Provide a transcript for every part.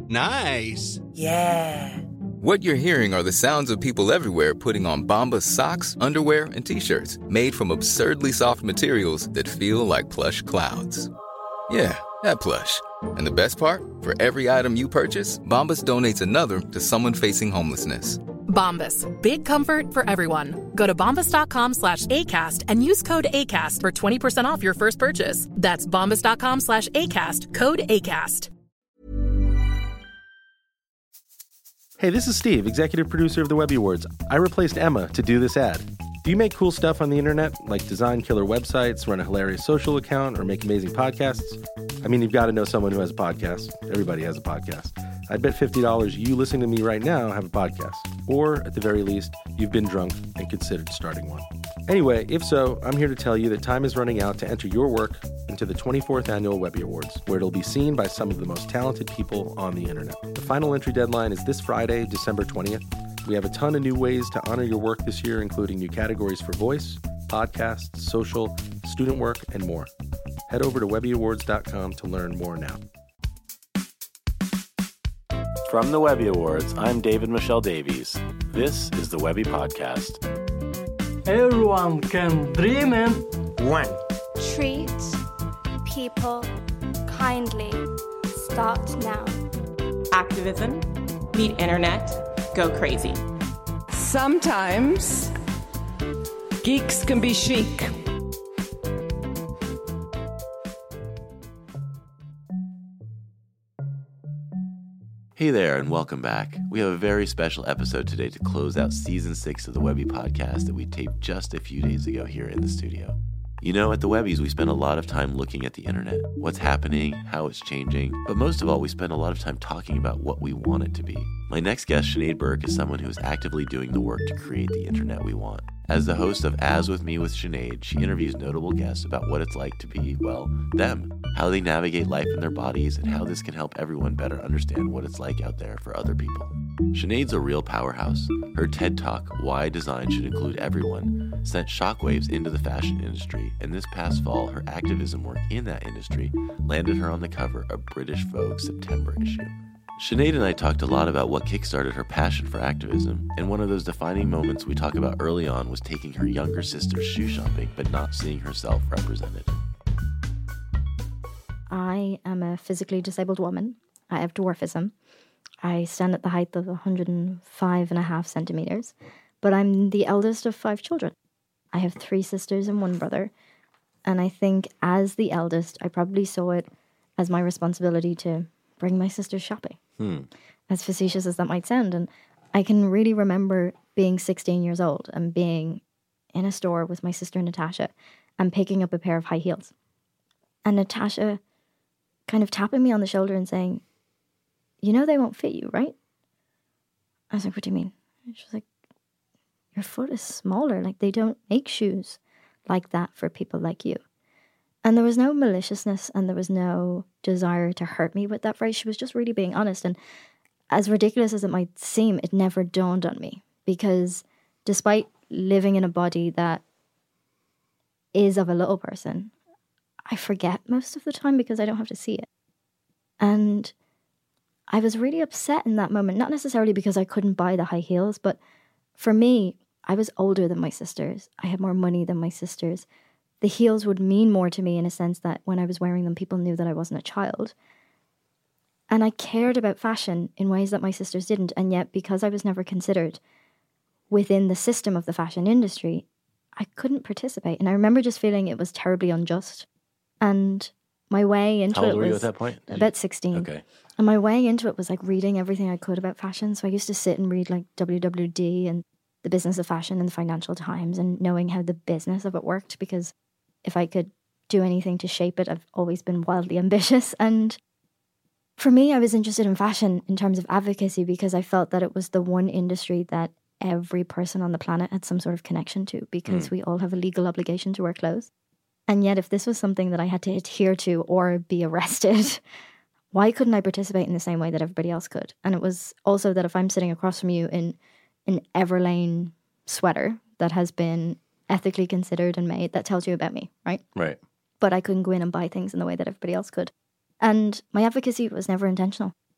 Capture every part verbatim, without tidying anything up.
Nice. Yeah. What you're hearing are the sounds of people everywhere putting on Bombas socks, underwear, and T-shirts made from absurdly soft materials that feel like plush clouds. Yeah, that plush. And the best part? For every item you purchase, Bombas donates another to someone facing homelessness. Bombas. Big comfort for everyone. Go to bombas.com slash ACAST and use code ACAST for twenty percent off your first purchase. That's bombas.com slash ACAST. Code ACAST. Hey, this is Steve, executive producer of the Webby Awards. I replaced Emma to do this ad. Do you make cool stuff on the internet, like design killer websites, run a hilarious social account, or make amazing podcasts? I mean, you've got to know someone who has a podcast. Everybody has a podcast. I bet fifty dollars you listening to me right now have a podcast. Or, at the very least, you've been drunk and considered starting one. Anyway, if so, I'm here to tell you that time is running out to enter your work into the twenty-fourth Annual Webby Awards, where it'll be seen by some of the most talented people on the internet. The final entry deadline is this Friday, December twentieth. We have a ton of new ways to honor your work this year, including new categories for voice, podcasts, social, student work, and more. Head over to webby awards dot com to learn more now. From the Webby Awards, I'm David Michelle Davies. This is the Webby Podcast. Everyone can dream in One. Treat people kindly. Start now. Activism, meet internet, go crazy. Sometimes geeks can be chic. Hey there, and welcome back. We have a very special episode today to close out season six of the Webby Podcast that we taped just a few days ago here in the studio. You know, at the Webbies, we spend a lot of time looking at the internet, what's happening, how it's changing, but most of all, we spend a lot of time talking about what we want it to be. My next guest, Sinead Burke, is someone who is actively doing the work to create the internet we want. As the host of As With Me with Sinead, she interviews notable guests about what it's like to be, well, them, how they navigate life in their bodies, and how this can help everyone better understand what it's like out there for other people. Sinead's a real powerhouse. Her TED Talk, Why Design Should Include Everyone, sent shockwaves into the fashion industry, and this past fall, her activism work in that industry landed her on the cover of British Vogue's September issue. Sinead and I talked a lot about what kickstarted her passion for activism, and one of those defining moments we talk about early on was taking her younger sister shoe shopping, but not seeing herself represented. I am a physically disabled woman. I have dwarfism. I stand at the height of one hundred five and a half centimeters, but I'm the eldest of five children. I have three sisters and one brother, and I think as the eldest, I probably saw it as my responsibility to bring my sisters shopping. Hmm. As facetious as that might sound. And I can really remember being sixteen years old and being in a store with my sister Natasha and picking up a pair of high heels. And Natasha kind of tapping me on the shoulder and saying, you know they won't fit you, right? I was like, what do you mean? And she was like, your foot is smaller. Like, they don't make shoes like that for people like you. And there was no maliciousness and there was no desire to hurt me with that phrase. She was just really being honest. And as ridiculous as it might seem, it never dawned on me. Because despite living in a body that is of a little person, I forget most of the time because I don't have to see it. And I was really upset in that moment, not necessarily because I couldn't buy the high heels, but for me, I was older than my sisters. I had more money than my sisters. The heels would mean more to me in a sense that when I was wearing them, people knew that I wasn't a child. And I cared about fashion in ways that my sisters didn't. And yet, because I was never considered within the system of the fashion industry, I couldn't participate. And I remember just feeling it was terribly unjust. And my way into it was... How old were you at that point? About sixteen. Okay. And my way into it was like reading everything I could about fashion. So I used to sit and read like W W D and The Business of Fashion and the Financial Times and knowing how the business of it worked, because if I could do anything to shape it, I've always been wildly ambitious. And for me, I was interested in fashion in terms of advocacy because I felt that it was the one industry that every person on the planet had some sort of connection to, because mm. we all have a legal obligation to wear clothes. And yet, if this was something that I had to adhere to or be arrested, why couldn't I participate in the same way that everybody else could? And it was also that if I'm sitting across from you in an Everlane sweater that has been ethically considered and made, that tells you about me, right? Right. But I couldn't go in and buy things in the way that everybody else could. And my advocacy was never intentional.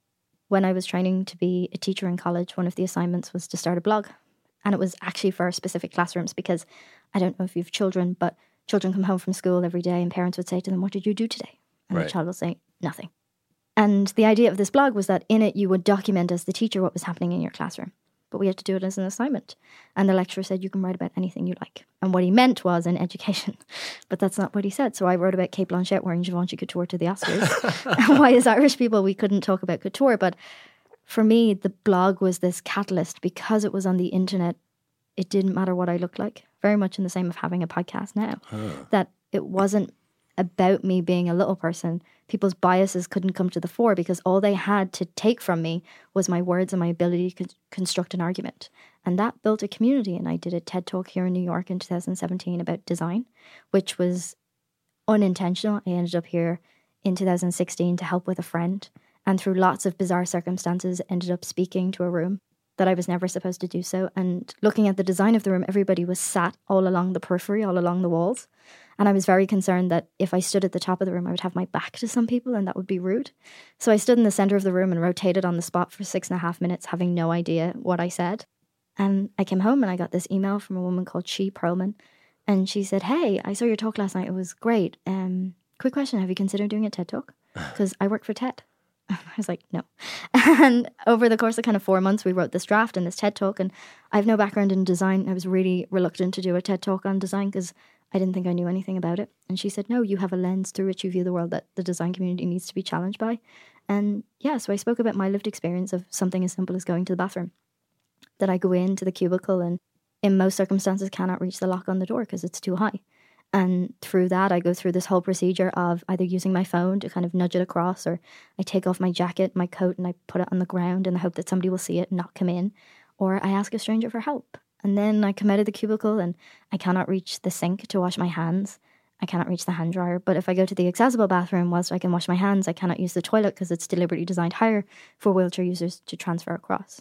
when I was training to be a teacher in college, one of the assignments was to start a blog. And it was actually for specific classrooms because I don't know if you have children, but children come home from school every day and parents would say to them, what did you do today? And Right. the child will say, nothing. And the idea of this blog was that in it you would document as the teacher what was happening in your classroom. But we had to do it as an assignment. And the lecturer said, you can write about anything you like. And what he meant was in education. But that's not what he said. So I wrote about Kate Blanchett wearing Givenchy couture to the Oscars. And why as Irish people we couldn't talk about couture. But for me, the blog was this catalyst because it was on the internet. It didn't matter what I looked like. Very much in the same of having a podcast now. Huh. That it wasn't about me being a little person. People's biases couldn't come to the fore because all they had to take from me was my words and my ability to con- construct an argument. And that built a community. And I did a TED Talk here in New York in two thousand seventeen about design, which was unintentional. I ended up here in two thousand sixteen to help with a friend. And through lots of bizarre circumstances, ended up speaking to a room that I was never supposed to do so. And looking at the design of the room, everybody was sat all along the periphery, all along the walls. And I was very concerned that if I stood at the top of the room, I would have my back to some people and that would be rude. So I stood in the center of the room and rotated on the spot for six and a half minutes, having no idea what I said. And I came home and I got this email from a woman called She Perlman. And she said, hey, I saw your talk last night. It was great. Um, quick question. Have you considered doing a TED Talk? Because I work for TED. I was like, no. And over the course of kind of four months, we wrote this draft and this TED Talk. And I have no background in design. I was really reluctant to do a TED Talk on design because I didn't think I knew anything about it. And she said, no, you have a lens through which you view the world that the design community needs to be challenged by. And yeah, so I spoke about my lived experience of something as simple as going to the bathroom. That I go into the cubicle and in most circumstances cannot reach the lock on the door because it's too high. And through that, I go through this whole procedure of either using my phone to kind of nudge it across, or I take off my jacket, my coat, and I put it on the ground in the hope that somebody will see it and not come in, or I ask a stranger for help. And then I come out of the cubicle and I cannot reach the sink to wash my hands. I cannot reach the hand dryer. But if I go to the accessible bathroom, whilst I can wash my hands, I cannot use the toilet because it's deliberately designed higher for wheelchair users to transfer across.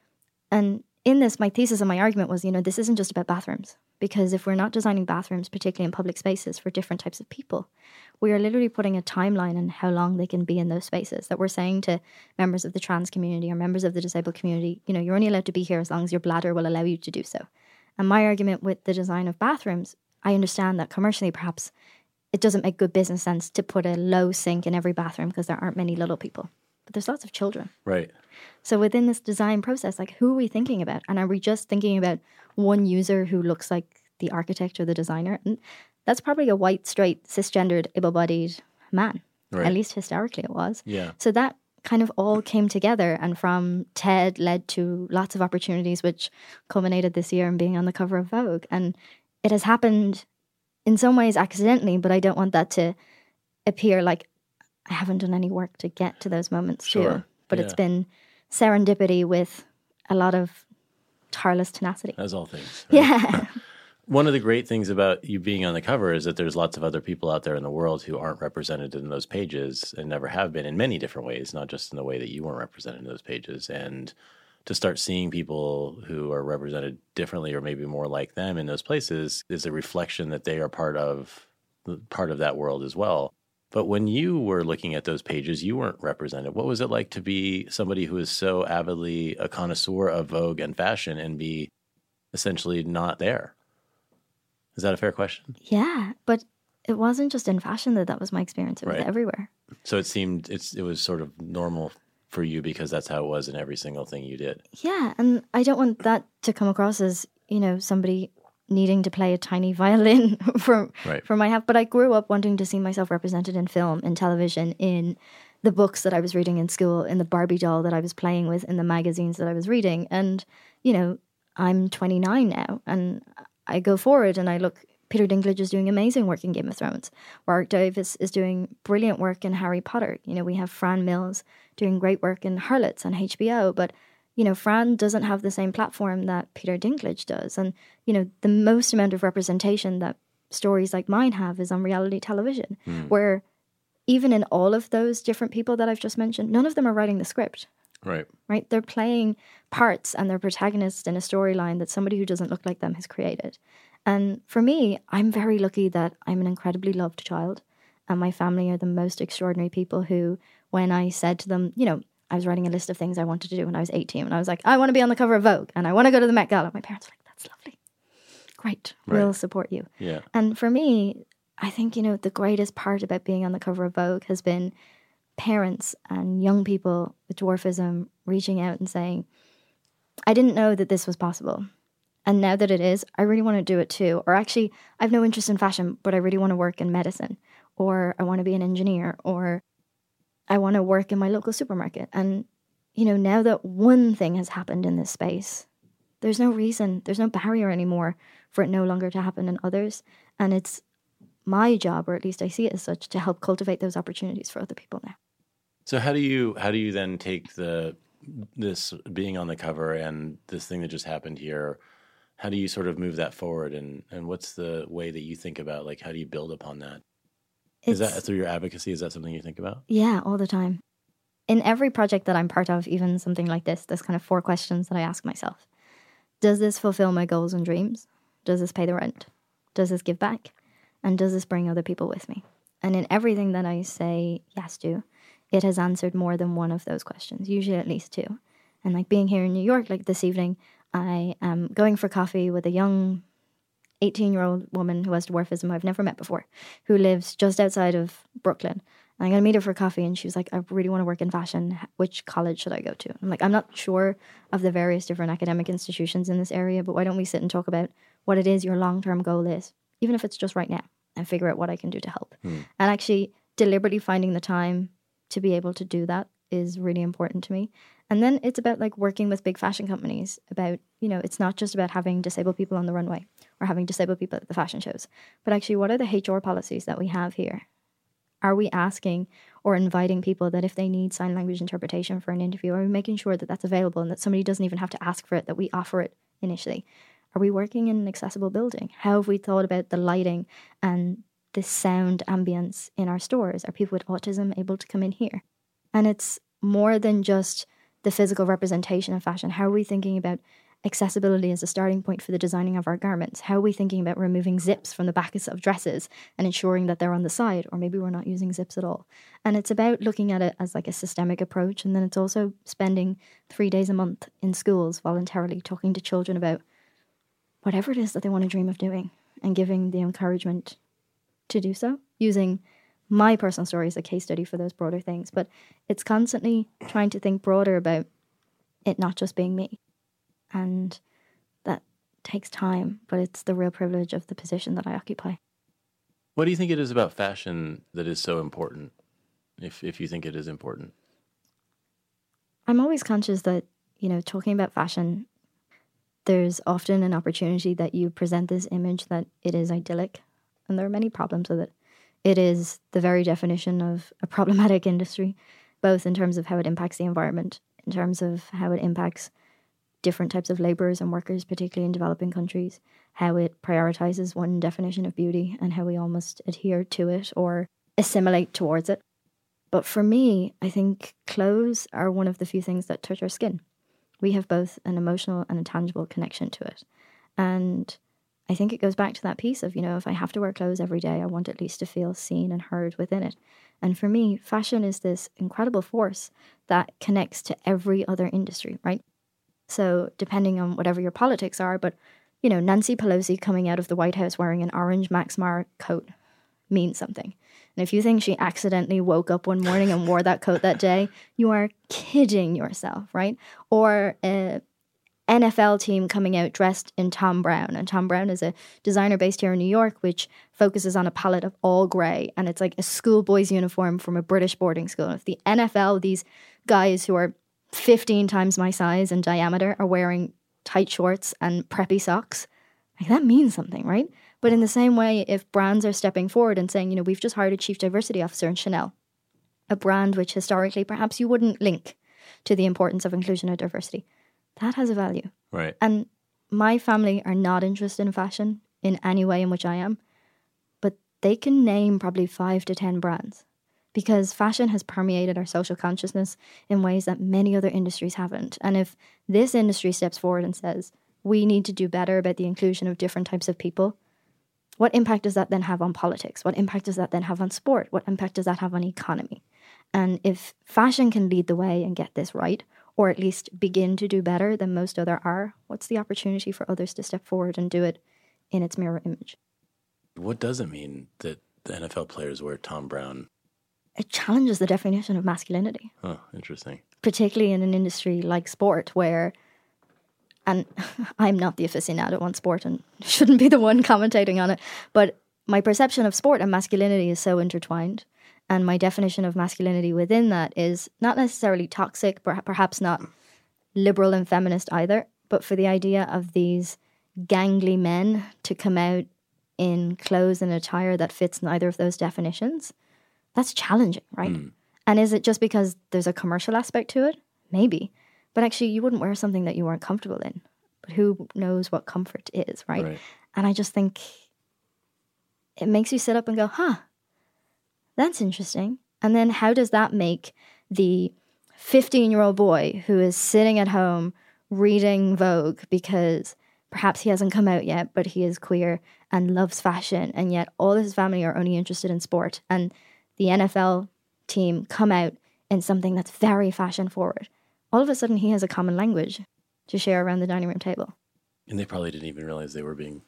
And in this, my thesis and my argument was, you know, this isn't just about bathrooms. Because if we're not designing bathrooms, particularly in public spaces for different types of people, we are literally putting a timeline on how long they can be in those spaces. That we're saying to members of the trans community or members of the disabled community, you know, you're only allowed to be here as long as your bladder will allow you to do so. And my argument with the design of bathrooms, I understand that commercially perhaps it doesn't make good business sense to put a low sink in every bathroom because there aren't many little people. But there's lots of children. Right. So within this design process, like, who are we thinking about? And are we just thinking about one user who looks like the architect or the designer? And that's probably a white, straight, cisgendered, able-bodied man. Right. At least historically it was. Yeah. So that kind of all came together, and from TED led to lots of opportunities, which culminated this year in being on the cover of Vogue. And it has happened in some ways accidentally, but I don't want that to appear like I haven't done any work to get to those moments Sure. too. But Yeah. it's been serendipity with a lot of tireless tenacity. As all things. Right? Yeah. One of the great things about you being on the cover is that there's lots of other people out there in the world who aren't represented in those pages and never have been in many different ways, not just in the way that you weren't represented in those pages. And to start seeing people who are represented differently or maybe more like them in those places is a reflection that they are part of part of that world as well. But when you were looking at those pages, you weren't represented. What was it like to be somebody who is so avidly a connoisseur of Vogue and fashion and be essentially not there? Is that a fair question? Yeah, but it wasn't just in fashion that that was my experience. It was Right. everywhere. So it seemed it's it was sort of normal for you because that's how it was in every single thing you did. Yeah, and I don't want that to come across as, you know, somebody needing to play a tiny violin for Right. for my half. But I grew up wanting to see myself represented in film, in television, in the books that I was reading in school, in the Barbie doll that I was playing with, in the magazines that I was reading. And, you know, I'm twenty-nine now, and I go forward and I look, Peter Dinklage is doing amazing work in Game of Thrones. Warwick Davis is doing brilliant work in Harry Potter. You know, we have Fran Mills doing great work in Harlots on H B O, but you know, Fran doesn't have the same platform that Peter Dinklage does. And, you know, the most amount of representation that stories like mine have is on reality television, Mm. where even in all of those different people that I've just mentioned, none of them are writing the script, Right. right? They're playing parts and they're protagonists in a storyline that somebody who doesn't look like them has created. And for me, I'm very lucky that I'm an incredibly loved child. And my family are the most extraordinary people who, when I said to them, you know, I was writing a list of things I wanted to do when I was eighteen. And I was like, I want to be on the cover of Vogue and I want to go to the Met Gala. My parents were like, that's lovely. Great. Right. We'll support you. Yeah. And for me, I think, you know, the greatest part about being on the cover of Vogue has been parents and young people with dwarfism reaching out and saying, I didn't know that this was possible. And now that it is, I really want to do it too. Or actually, I have no interest in fashion, but I really want to work in medicine. Or I want to be an engineer. Or I want to work in my local supermarket. And, you know, now that one thing has happened in this space, there's no reason, there's no barrier anymore for it no longer to happen in others. And it's my job, or at least I see it as such, to help cultivate those opportunities for other people now. So how do you how do you then take the this being on the cover and this thing that just happened here, how do you sort of move that forward? And, and what's the way that you think about, like, how do you build upon that? Is that through your advocacy? Is that something you think about? Yeah, all the time. In every project that I'm part of, even something like this, there's kind of four questions that I ask myself. Does this fulfill my goals and dreams? Does this pay the rent? Does this give back? And does this bring other people with me? And in everything that I say yes to, it has answered more than one of those questions, usually at least two. And like being here in New York, like this evening, I am going for coffee with a young eighteen-year-old woman who has dwarfism I've never met before, who lives just outside of Brooklyn. And I'm going to meet her for coffee, and she was like, I really want to work in fashion. Which college should I go to? I'm like, I'm not sure of the various different academic institutions in this area, but why don't we sit and talk about what it is your long-term goal is, even if it's just right now, and figure out what I can do to help. Hmm. And actually deliberately finding the time to be able to do that is really important to me. And then it's about like working with big fashion companies about, you know, it's not just about having disabled people on the runway or having disabled people at the fashion shows, but actually what are the H R policies that we have here? Are we asking or inviting people that if they need sign language interpretation for an interview, are we making sure that that's available and that somebody doesn't even have to ask for it, that we offer it initially? Are we working in an accessible building? How have we thought about the lighting and the sound ambience in our stores? Are people with autism able to come in here? And it's more than just the physical representation of fashion. How are we thinking about accessibility as a starting point for the designing of our garments? How are we thinking about removing zips from the backs of dresses and ensuring that they're on the side, or maybe we're not using zips at all? And it's about looking at it as like a systemic approach. And then it's also spending three days a month in schools voluntarily talking to children about whatever it is that they want to dream of doing and giving the encouragement to do so, using my personal story as a case study for those broader things. But it's constantly trying to think broader about it not just being me. And that takes time, but it's the real privilege of the position that I occupy. What do you think it is about fashion that is so important, if if you think it is important? I'm always conscious that, you know, talking about fashion, there's often an opportunity that you present this image that it is idyllic, and there are many problems with it. It is the very definition of a problematic industry, both in terms of how it impacts the environment, in terms of how it impacts different types of laborers and workers, particularly in developing countries, how it prioritizes one definition of beauty and how we almost adhere to it or assimilate towards it. But for me, I think clothes are one of the few things that touch our skin. We have both an emotional and a tangible connection to it. And I think it goes back to that piece of, you know, if I have to wear clothes every day, I want at least to feel seen and heard within it. And for me, fashion is this incredible force that connects to every other industry, right? So depending on whatever your politics are, but, you know, Nancy Pelosi coming out of the White House wearing an orange Max Mara coat means something. And if you think she accidentally woke up one morning and wore that coat that day, you are kidding yourself, right? Or a N F L team coming out dressed in Thom Browne. And Thom Browne is a designer based here in New York, which focuses on a palette of all grey. And it's like a schoolboy's uniform from a British boarding school. And if the N F L, these guys who are fifteen times my size in diameter, are wearing tight shorts and preppy socks, like that means something, right? But in the same way, if brands are stepping forward and saying, you know, we've just hired a chief diversity officer in Chanel, a brand which historically perhaps you wouldn't link to the importance of inclusion or diversity, that has a value. Right. And my family are not interested in fashion in any way in which I am, but they can name probably five to ten brands because fashion has permeated our social consciousness in ways that many other industries haven't. And if this industry steps forward and says, we need to do better about the inclusion of different types of people, what impact does that then have on politics? What impact does that then have on sport? What impact does that have on economy? And if fashion can lead the way and get this right, or at least begin to do better than most other are, what's the opportunity for others to step forward and do it in its mirror image? What does it mean that the N F L players wear Thom Browne? It challenges the definition of masculinity. Oh, interesting. Particularly in an industry like sport where, and I'm not the aficionado on sport and shouldn't be the one commentating on it, but my perception of sport and masculinity is so intertwined. And my definition of masculinity within that is not necessarily toxic, but perhaps not liberal and feminist either, but for the idea of these gangly men to come out in clothes and attire that fits neither of those definitions, that's challenging, right? Mm. And is it just because there's a commercial aspect to it? Maybe. But actually, you wouldn't wear something that you weren't comfortable in. But who knows what comfort is, right? right? And I just think it makes you sit up and go, huh, that's interesting. And then how does that make the fifteen-year-old boy who is sitting at home reading Vogue because perhaps he hasn't come out yet, but he is queer and loves fashion, and yet all of his family are only interested in sport, and the N F L team come out in something that's very fashion forward. All of a sudden he has a common language to share around the dining room table. And they probably didn't even realize they were being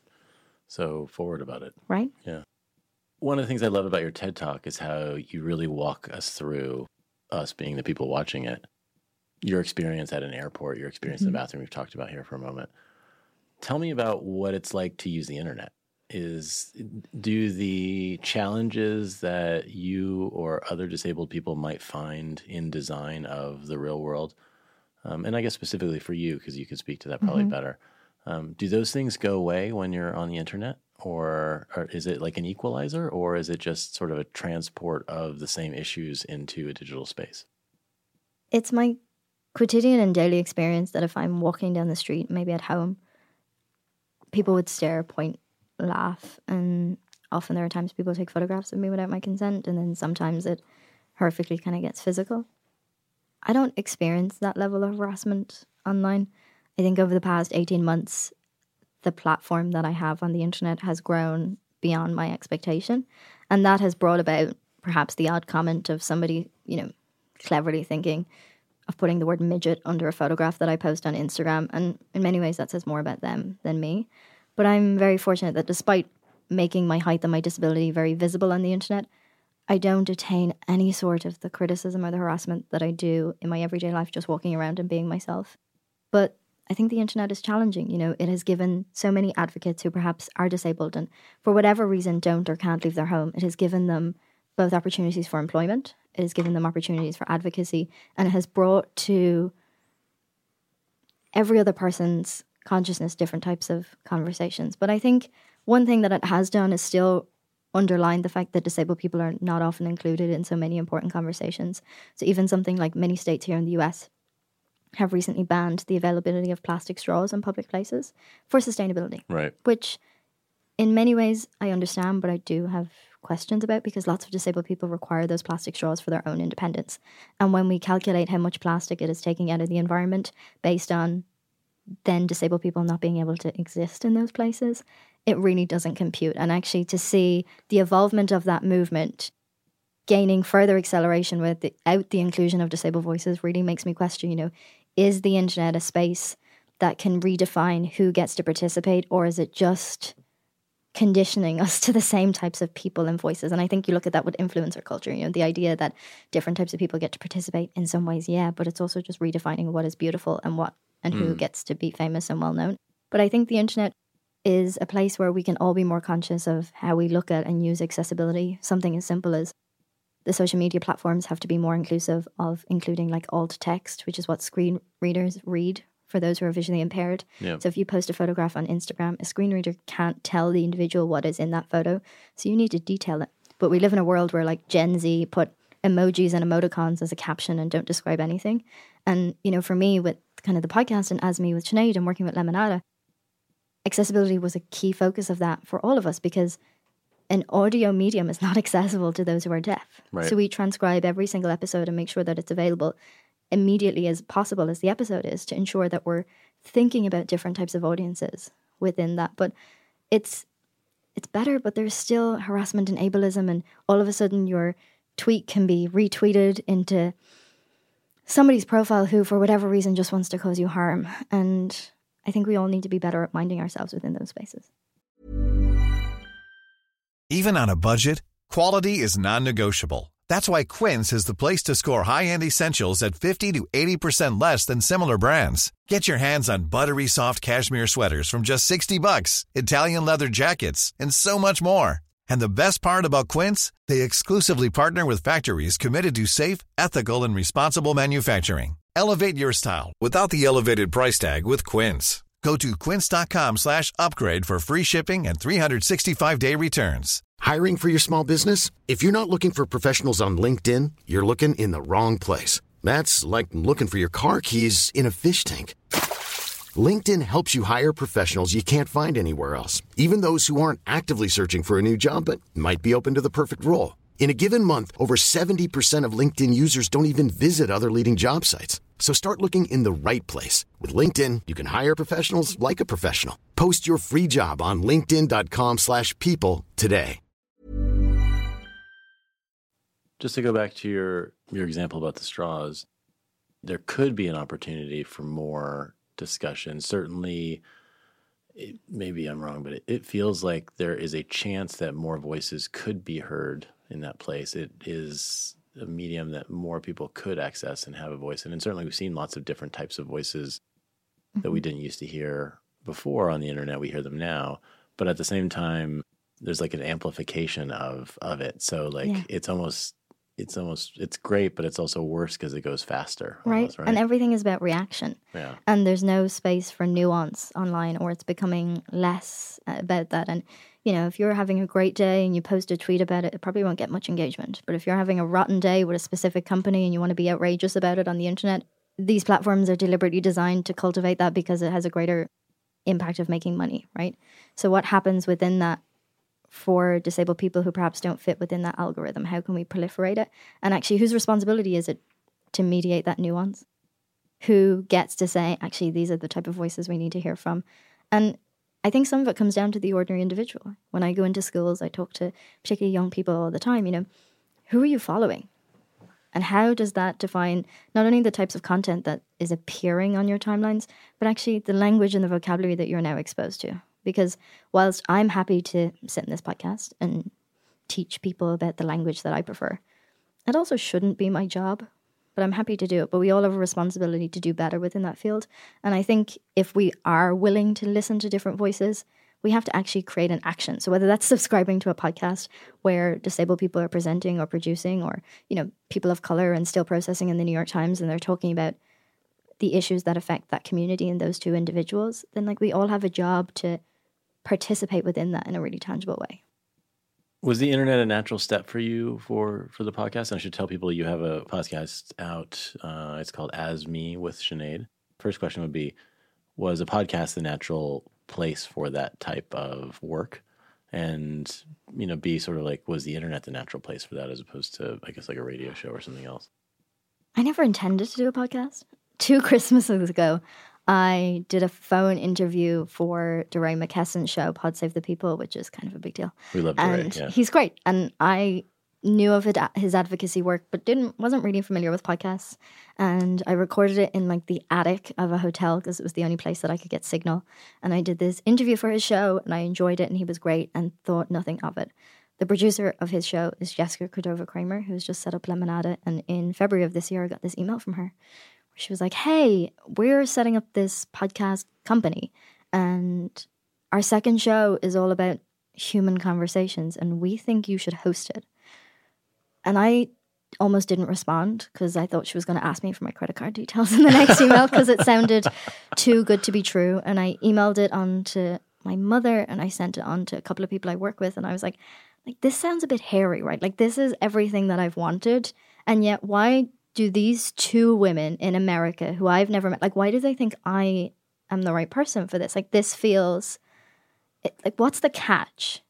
so forward about it. Right? Yeah. One of the things I love about your TED Talk is how you really walk us through, us being the people watching it, your experience at an airport, your experience mm-hmm. in the bathroom we've talked about here for a moment. Tell me about what it's like to use the internet. Is do the challenges that you or other disabled people might find in design of the real world, um, and I guess specifically for you, because you can speak to that probably mm-hmm. better, um, do those things go away when you're on the internet? Or, or is it like an equalizer, or is it just sort of a transport of the same issues into a digital space? It's my quotidian and daily experience that if I'm walking down the street, maybe at home, people would stare, point, laugh, and often there are times people take photographs of me without my consent, and then sometimes it horrifically kind of gets physical. I don't experience that level of harassment online. I think over the past eighteen months, the platform that I have on the internet has grown beyond my expectation. And that has brought about perhaps the odd comment of somebody, you know, cleverly thinking of putting the word midget under a photograph that I post on Instagram. And in many ways, that says more about them than me. But I'm very fortunate that despite making my height and my disability very visible on the internet, I don't attain any sort of the criticism or the harassment that I do in my everyday life, just walking around and being myself. But I think the internet is challenging. You know, it has given so many advocates who perhaps are disabled and for whatever reason don't or can't leave their home. It has given them both opportunities for employment. It has given them opportunities for advocacy, and it has brought to every other person's consciousness different types of conversations. But I think one thing that it has done is still underline the fact that disabled people are not often included in so many important conversations. So even something like many states here in the U S have recently banned the availability of plastic straws in public places for sustainability. Right. Which in many ways I understand, but I do have questions about, because lots of disabled people require those plastic straws for their own independence. And when we calculate how much plastic it is taking out of the environment based on then disabled people not being able to exist in those places, it really doesn't compute. And actually to see the evolvement of that movement gaining further acceleration without the inclusion of disabled voices really makes me question, you know, is the internet a space that can redefine who gets to participate, or is it just conditioning us to the same types of people and voices? And I think you look at that with influencer culture, you know, the idea that different types of people get to participate in some ways, yeah, but it's also just redefining what is beautiful and what and mm. who gets to be famous and well known. But I think the internet is a place where we can all be more conscious of how we look at and use accessibility. Something as simple as the social media platforms have to be more inclusive of including like alt text, which is what screen readers read for those who are visually impaired. Yeah. So if you post a photograph on Instagram, a screen reader can't tell the individual what is in that photo. So you need to detail it. But we live in a world where like Gen Z put emojis and emoticons as a caption and don't describe anything. And, you know, for me with kind of the podcast and as me with Sinead and working with Lemonada, accessibility was a key focus of that for all of us, because an audio medium is not accessible to those who are deaf. Right. So we transcribe every single episode and make sure that it's available immediately as possible as the episode is, to ensure that we're thinking about different types of audiences within that. But it's it's better, but there's still harassment and ableism, and all of a sudden you're tweet can be retweeted into somebody's profile who, for whatever reason, just wants to cause you harm. And I think we all need to be better at minding ourselves within those spaces. Even on a budget, quality is non-negotiable. That's why Quince is the place to score high-end essentials at fifty to eighty percent less than similar brands. Get your hands on buttery soft cashmere sweaters from just sixty bucks, Italian leather jackets, and so much more. And the best part about Quince, they exclusively partner with factories committed to safe, ethical, and responsible manufacturing. Elevate your style without the elevated price tag with Quince. Go to quince.com slash upgrade for free shipping and three sixty-five day returns. Hiring for your small business? If you're not looking for professionals on LinkedIn, you're looking in the wrong place. That's like looking for your car keys in a fish tank. LinkedIn helps you hire professionals you can't find anywhere else, even those who aren't actively searching for a new job but might be open to the perfect role. In a given month, over seventy percent of LinkedIn users don't even visit other leading job sites. So start looking in the right place. With LinkedIn, you can hire professionals like a professional. Post your free job on linkedin.com slash people today. Just to go back to your, your example about the straws, there could be an opportunity for more discussion. Certainly, it, maybe I'm wrong, but it, it feels like there is a chance that more voices could be heard in that place. It is a medium that more people could access and have a voice in. And certainly we've seen lots of different types of voices mm-hmm. that we didn't used to hear before on the internet. We hear them now. But at the same time, there's like an amplification of, of it. So like yeah. it's almost... It's almost, it's great, but it's also worse because it goes faster. Almost, right? right. And everything is about reaction. Yeah. And there's no space for nuance online, or it's becoming less about that. And, you know, if you're having a great day and you post a tweet about it, it probably won't get much engagement. But if you're having a rotten day with a specific company and you want to be outrageous about it on the internet, these platforms are deliberately designed to cultivate that because it has a greater impact of making money, right? So what happens within that for disabled people who perhaps don't fit within that algorithm? How can we proliferate it? And actually, whose responsibility is it to mediate that nuance? Who gets to say, actually, these are the type of voices we need to hear from? And I think some of it comes down to the ordinary individual. When I go into schools, I talk to particularly young people all the time, you know, who are you following? And how does that define not only the types of content that is appearing on your timelines, but actually the language and the vocabulary that you're now exposed to? Because whilst I'm happy to sit in this podcast and teach people about the language that I prefer, it also shouldn't be my job, but I'm happy to do it. But we all have a responsibility to do better within that field. And I think if we are willing to listen to different voices, we have to actually create an action. So whether that's subscribing to a podcast where disabled people are presenting or producing, or, you know, people of color and still processing in the New York Times, and they're talking about the issues that affect that community and those two individuals, then like we all have a job to participate within that in a really tangible way. Was the internet a natural step for you for, for the podcast? And I should tell people you have a podcast out. Uh, it's called As Me with Sinead. First question would be, was a podcast the natural place for that type of work? And, you know, B, sort of like, was the internet the natural place for that as opposed to, I guess, like a radio show or something else? I never intended to do a podcast. Two Christmases ago, I did a phone interview for DeRay McKesson's show, Pod Save the People, which is kind of a big deal. We love DeRay, and yeah. He's great. And I knew of it, his advocacy work, but didn't wasn't really familiar with podcasts. And I recorded it in like the attic of a hotel because it was the only place that I could get signal. And I did this interview for his show, and I enjoyed it, and he was great, and thought nothing of it. The producer of his show is Jessica Cordova-Kramer, who's just set up Lemonada. And in February of this year, I got this email from her. She was like, hey, we're setting up this podcast company, and our second show is all about human conversations, and we think you should host it. And I almost didn't respond because I thought she was going to ask me for my credit card details in the next email because it sounded too good to be true. And I emailed it on to my mother, and I sent it on to a couple of people I work with, and I was like, like this sounds a bit hairy, right? Like this is everything that I've wanted, and yet why do these two women in America who I've never met, like, why do they think I am the right person for this? Like, this feels, it, like, what's the catch?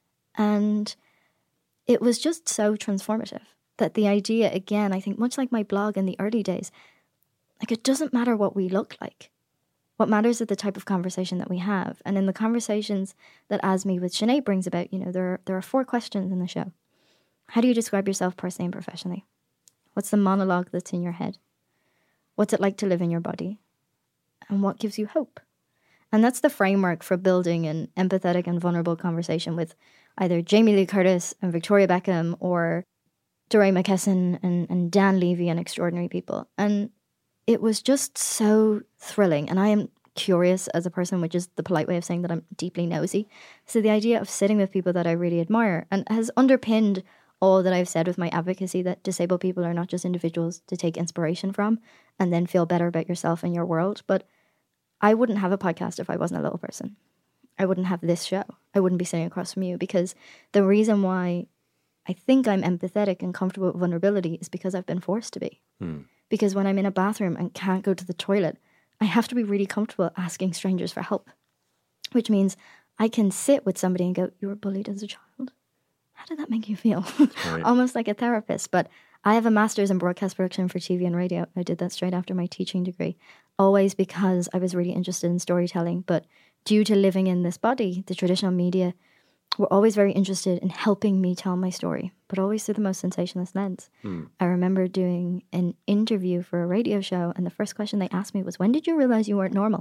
And it was just so transformative that the idea, again, I think much like my blog in the early days, like, it doesn't matter what we look like. What matters is the type of conversation that we have. And in the conversations that As Me with Sinead brings about, you know, there, there are four questions in the show. How do you describe yourself personally and professionally? What's the monologue that's in your head? What's it like to live in your body? And what gives you hope? And that's the framework for building an empathetic and vulnerable conversation with either Jamie Lee Curtis and Victoria Beckham or Doray McKesson and, and Dan Levy and extraordinary people. And it was just so thrilling. And I am curious as a person, which is the polite way of saying that I'm deeply nosy. So the idea of sitting with people that I really admire and has underpinned all that I've said with my advocacy that disabled people are not just individuals to take inspiration from and then feel better about yourself and your world, but I wouldn't have a podcast if I wasn't a little person. I wouldn't have this show. I wouldn't be sitting across from you, because the reason why I think I'm empathetic and comfortable with vulnerability is because I've been forced to be. Hmm. Because when I'm in a bathroom and can't go to the toilet, I have to be really comfortable asking strangers for help, which means I can sit with somebody and go, you were bullied as a child. How did that make you feel? Right. Almost like a therapist. But I have a master's in broadcast production for T V and radio. I did that straight after my teaching degree, always because I was really interested in storytelling. But due to living in this body, the traditional media were always very interested in helping me tell my story, but always through the most sensationalist lens. Hmm. I remember doing an interview for a radio show, and the first question they asked me was, when did you realize you weren't normal?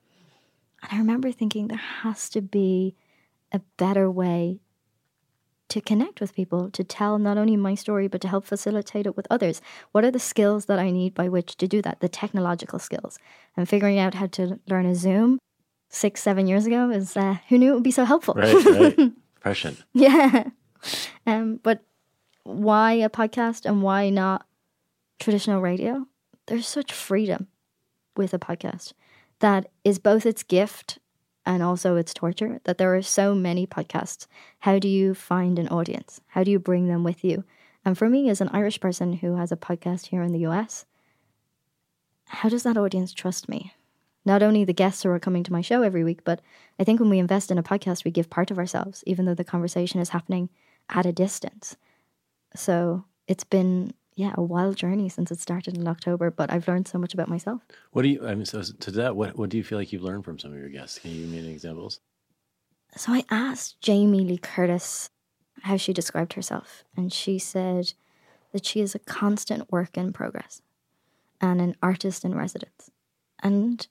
And I remember thinking there has to be a better way to connect with people, to tell not only my story, but to help facilitate it with others. What are the skills that I need by which to do that? The technological skills. And figuring out how to learn a Zoom six, seven years ago is, uh, who knew it would be so helpful? Right, right. Prescient. Yeah. Um, but why a podcast and why not traditional radio? There's such freedom with a podcast that is both its gift and also its torture, that there are so many podcasts. How do you find an audience? How do you bring them with you? And for me, as an Irish person who has a podcast here in the U S, how does that audience trust me? Not only the guests who are coming to my show every week, but I think when we invest in a podcast, we give part of ourselves, even though the conversation is happening at a distance. So it's been, yeah, a wild journey since it started in October, but I've learned so much about myself. What do you, I mean, so to that, what, what do you feel like you've learned from some of your guests? Can you give me any examples? So I asked Jamie Lee Curtis how she described herself, and she said that she is a constant work in progress and an artist in residence. And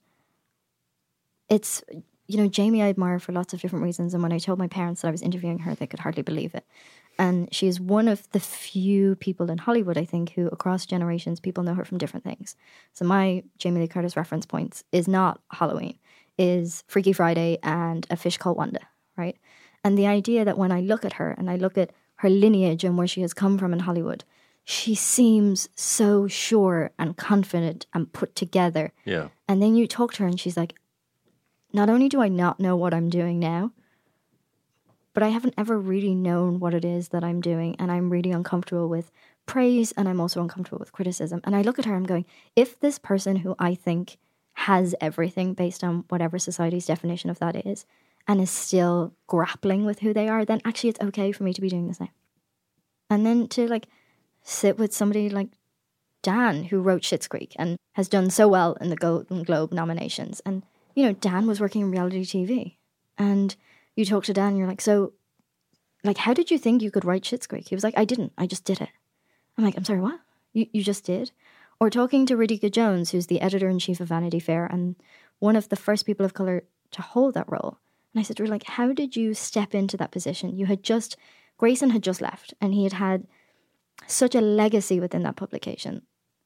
it's, you know, Jamie I admire for lots of different reasons. And when I told my parents that I was interviewing her, they could hardly believe it. And she is one of the few people in Hollywood, I think, who across generations, people know her from different things. So my Jamie Lee Curtis reference points is not Halloween, is Freaky Friday and A Fish Called Wanda, right? And the idea that when I look at her and I look at her lineage and where she has come from in Hollywood, she seems so sure and confident and put together. Yeah. And then you talk to her and she's like, not only do I not know what I'm doing now, but I haven't ever really known what it is that I'm doing, and I'm really uncomfortable with praise, and I'm also uncomfortable with criticism. And I look at her, I'm going, if this person who I think has everything based on whatever society's definition of that is, and is still grappling with who they are, then actually it's okay for me to be doing the same. And then to like sit with somebody like Dan, who wrote Schitt's Creek and has done so well in the Golden Globe nominations, and you know, Dan was working in reality T V, and you talk to Dan and you're like, so, like, how did you think you could write Schitt's Creek? He was like, I didn't, I just did it. I'm like, I'm sorry, what? You you just did? Or talking to Radhika Jones, who's the editor-in-chief of Vanity Fair and one of the first people of colour to hold that role. And I said to her, like, how did you step into that position? You had just, Grayson had just left, and he had had such a legacy within that publication.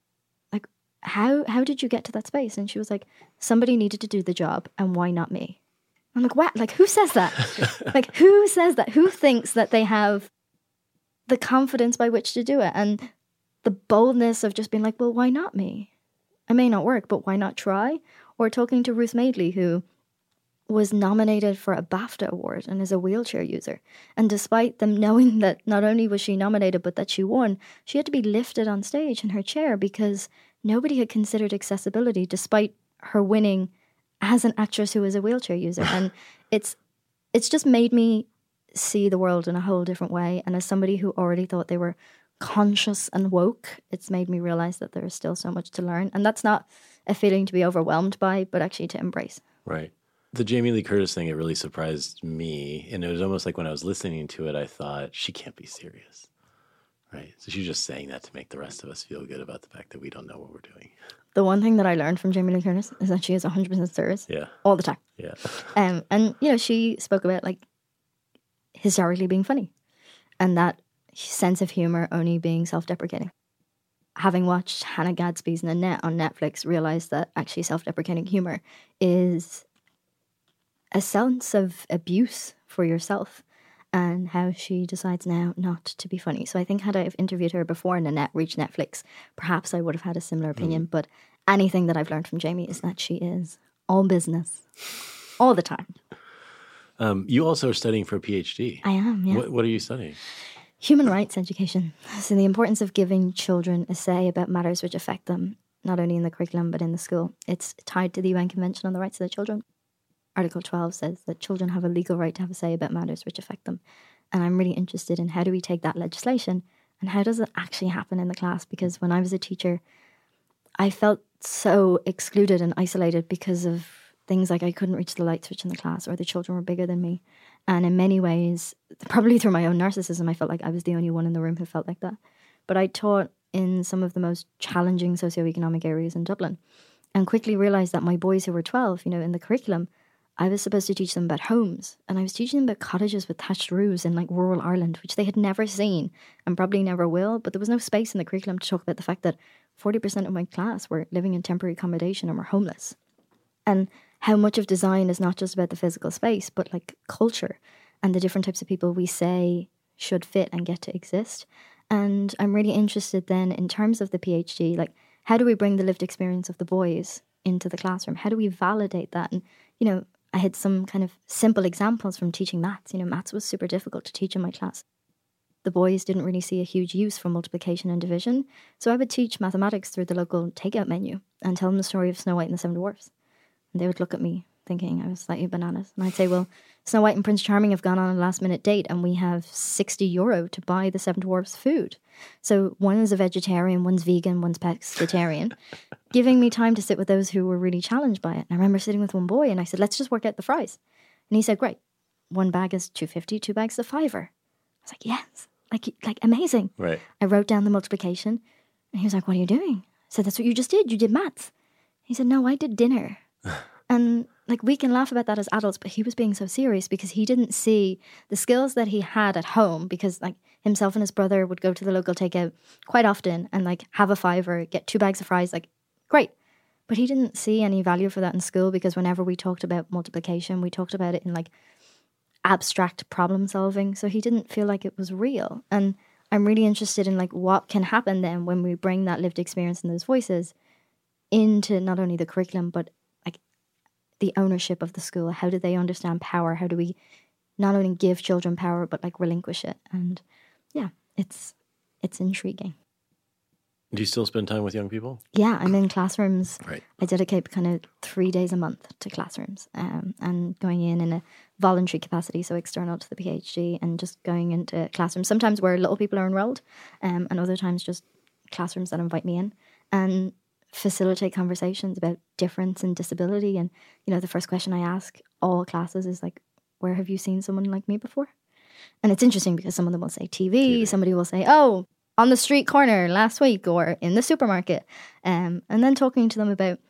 How how did you get to that space? And she was like, somebody needed to do the job, and why not me? I'm like, what? Like, who says that? Like, who says that? Who thinks that they have the confidence by which to do it? And the boldness of just being like, well, why not me? I may not work, but why not try? Or talking to Ruth Madeley, who was nominated for a BAFTA award and is a wheelchair user. And despite them knowing that not only was she nominated, but that she won, she had to be lifted on stage in her chair because nobody had considered accessibility, despite her winning as an actress who is a wheelchair user. And it's it's just made me see the world in a whole different way. And as somebody who already thought they were conscious and woke, it's made me realize that there is still so much to learn. And that's not a feeling to be overwhelmed by, but actually to embrace. Right. The Jamie Lee Curtis thing, it really surprised me. And it was almost like when I was listening to it, I thought, she can't be serious. Right. So she's just saying that to make the rest of us feel good about the fact that we don't know what we're doing. The one thing that I learned from Jamie Lee Curtis is that she is one hundred percent serious Yeah. all the time. Yeah. Um, and, you know, she spoke about, like, historically being funny and that sense of humor only being self-deprecating. Having watched Hannah Gadsby's Nanette on Netflix, realized that actually self-deprecating humor is a sense of abuse for yourself, and how she decides now not to be funny. So I think had I have interviewed her before Nanette reached Netflix, perhaps I would have had a similar opinion. Mm. But anything that I've learned from Jamie is that she is all business, all the time. Um, you also are studying for a PhD. I am, yeah. What, what are you studying? Human rights education. So the importance of giving children a say about matters which affect them, not only in the curriculum but in the school. It's tied to the U N Convention on the Rights of the Children. Article twelve says that children have a legal right to have a say about matters which affect them. And I'm really interested in how do we take that legislation and how does it actually happen in the class? Because when I was a teacher, I felt so excluded and isolated because of things like I couldn't reach the light switch in the class, or the children were bigger than me. And in many ways, probably through my own narcissism, I felt like I was the only one in the room who felt like that. But I taught in some of the most challenging socioeconomic areas in Dublin, and quickly realised that my boys who were twelve, you know, in the curriculum, I was supposed to teach them about homes, and I was teaching them about cottages with thatched roofs in like rural Ireland, which they had never seen and probably never will. But there was no space in the curriculum to talk about the fact that forty percent of my class were living in temporary accommodation and were homeless. And how much of design is not just about the physical space, but like culture and the different types of people we say should fit and get to exist. And I'm really interested then in terms of the PhD, like how do we bring the lived experience of the boys into the classroom? How do we validate that? And, you know, I had some kind of simple examples from teaching maths. You know, maths was super difficult to teach in my class. The boys didn't really see a huge use for multiplication and division. So I would teach mathematics through the local takeout menu and tell them the story of Snow White and the Seven Dwarfs. And they would look at me thinking I was slightly bananas. And I'd say, well, Snow White and Prince Charming have gone on a last minute date and we have sixty euro to buy the Seven Dwarfs food. So one is a vegetarian, one's vegan, one's pescatarian, giving me time to sit with those who were really challenged by it. And I remember sitting with one boy and I said, let's just work out the fries. And he said, great. One bag is two fifty, two bags a fiver. I was like, yes, like, like amazing. Right. I wrote down the multiplication and he was like, what are you doing? I said, that's what you just did. You did maths. He said, no, I did dinner. And like we can laugh about that as adults, but he was being so serious because he didn't see the skills that he had at home, because like himself and his brother would go to the local takeout quite often and like have a fiver, get two bags of fries, like great. But he didn't see any value for that in school, because whenever we talked about multiplication, we talked about it in like abstract problem solving. So he didn't feel like it was real. And I'm really interested in like what can happen then when we bring that lived experience and those voices into not only the curriculum, but the ownership of the school. How do they understand power? How do we not only give children power, but like relinquish it? And yeah, it's it's intriguing. Do you still spend time with young people? Yeah, I'm in classrooms. Right. I dedicate kind of three days a month to classrooms, um, and going in in a voluntary capacity, so external to the PhD, and just going into classrooms, sometimes where little people are enrolled, um, and other times just classrooms that invite me in. And facilitate conversations about difference and disability. And, you know, the first question I ask all classes is like, where have you seen someone like me before? And it's interesting because some of them will say T V, T V. Somebody will say, oh, on the street corner last week, or in the supermarket. Um, and then talking to them about,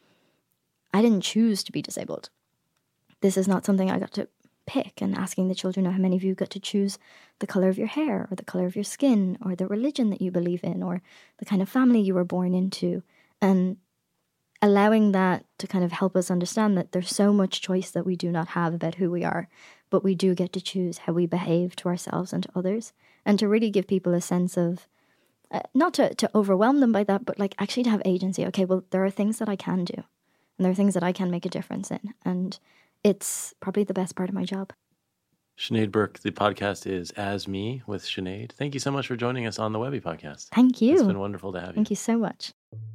I didn't choose to be disabled. This is not something I got to pick, and asking the children, how many of you got to choose the color of your hair, or the color of your skin, or the religion that you believe in, or the kind of family you were born into. And allowing that to kind of help us understand that there's so much choice that we do not have about who we are, but we do get to choose how we behave to ourselves and to others, and to really give people a sense of, uh, not to, to overwhelm them by that, but like actually to have agency. Okay, well, there are things that I can do, and there are things that I can make a difference in. And it's probably the best part of my job. Sinead Burke, the podcast is As Me with Sinead. Thank you so much for joining us on the Webby podcast. Thank you. It's been wonderful to have you. Thank you so much.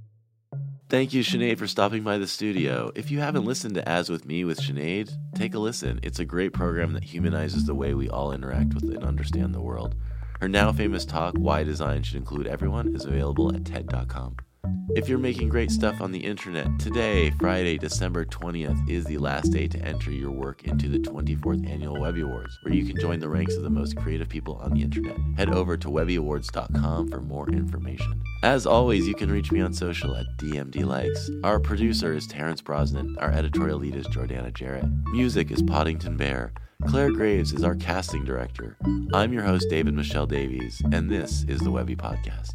Thank you, Sinead, for stopping by the studio. If you haven't listened to As With Me with Sinead, take a listen. It's a great program that humanizes the way we all interact with and understand the world. Her now famous talk, Why Design Should Include Everyone, is available at T E D dot com. If you're making great stuff on the internet, today, Friday, December twentieth, is the last day to enter your work into the twenty-fourth Annual Webby Awards, where you can join the ranks of the most creative people on the internet. Head over to webby awards dot com for more information. As always, you can reach me on social at D M D Likes. Our producer is Terrence Brosnan. Our editorial lead is Jordana Jarrett. Music is Poddington Bear. Claire Graves is our casting director. I'm your host, David Michelle Davies, and this is the Webby Podcast.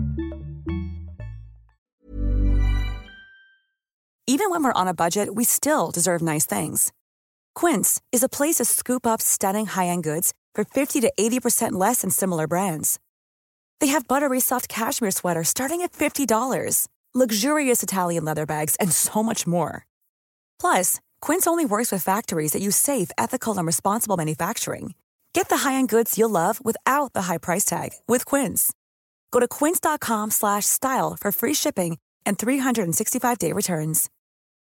Even when we're on a budget, we still deserve nice things. Quince is a place to scoop up stunning high-end goods for fifty to eighty percent less than similar brands. They have buttery soft cashmere sweaters starting at fifty dollars, luxurious Italian leather bags, and so much more. Plus, Quince only works with factories that use safe, ethical, and responsible manufacturing. Get the high-end goods you'll love without the high price tag with Quince. Go to quince dot com slash style for free shipping and three sixty-five day returns.